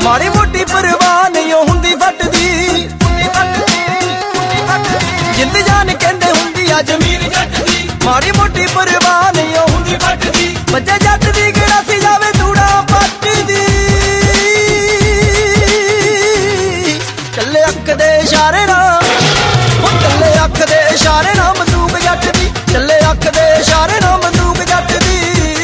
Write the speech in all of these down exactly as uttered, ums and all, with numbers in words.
माड़ी मोटी परवाह नहीं हुंदी फटदी जिंद जान कहंदे हुंदी आ जमीन जट दी माड़ी मोटी परवाह नहीं हुंदी फटदी बच्चे जट दी गिड़ासी जावे तूड़ा पट दी चले अख दे इशारे नाल चले अख दे इशारे नाल बंदूक जट दी चले अख दे इशारे नाल बंदूक जट दी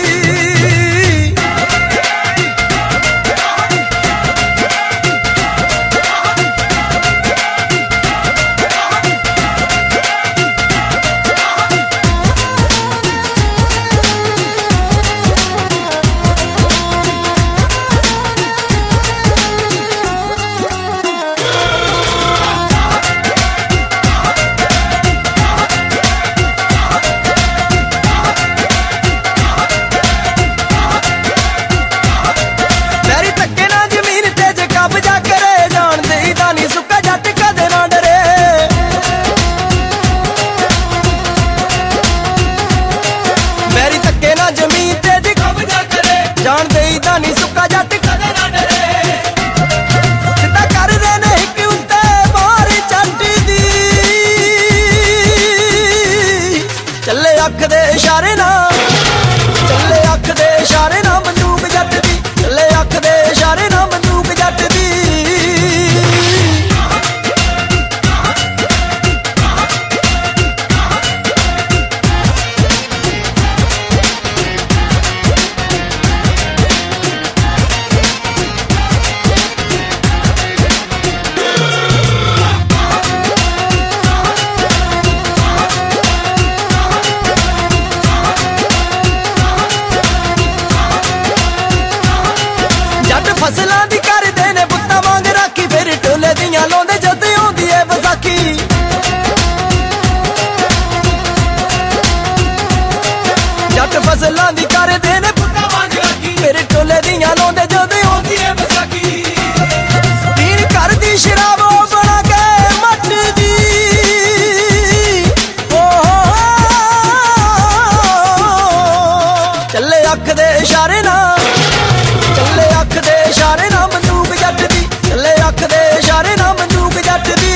जान देईदा नहीं सुक्का जट कदे ना डरे सिद्धा कर दे ने हिक उत्ते मार चट दी चले अख दे इशारे नाल चले अख दे इशारे नाल बंदूक जट दी चले अख दे इशारे नाल बंदूक जट दी फसलां दी करदे ने पुत्तां वांग राखी फिर टोले दियां लाउंदे जद आउंदी ऐ वसाखी जट फसलां दी करदे ने पुत्तां वांग राखी फिर टोले दियां लाउंदे जद आउंदी ऐ वसाखी पीण करदी शराब बना के मट दी चले अख दे इशारे नाल चले अख दे इशारे नाल बंदूक जट दी चले अख दे इशारे नाल बंदूक जट दी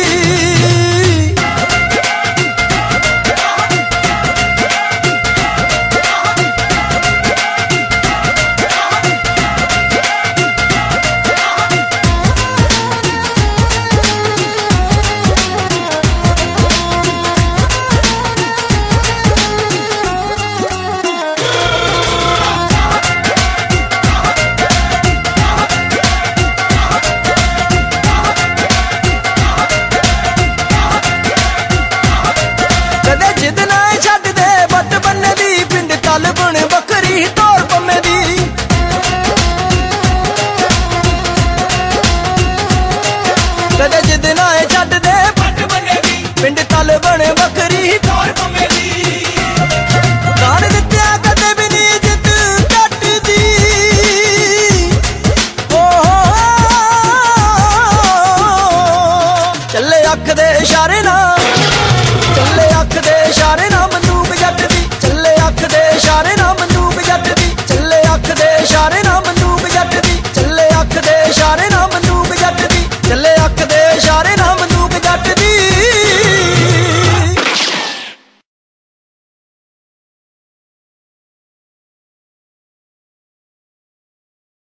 बकरी तौर पमे दी कदे जिद ना छड्ड दे पिंड तल बने बकरी तौर पमे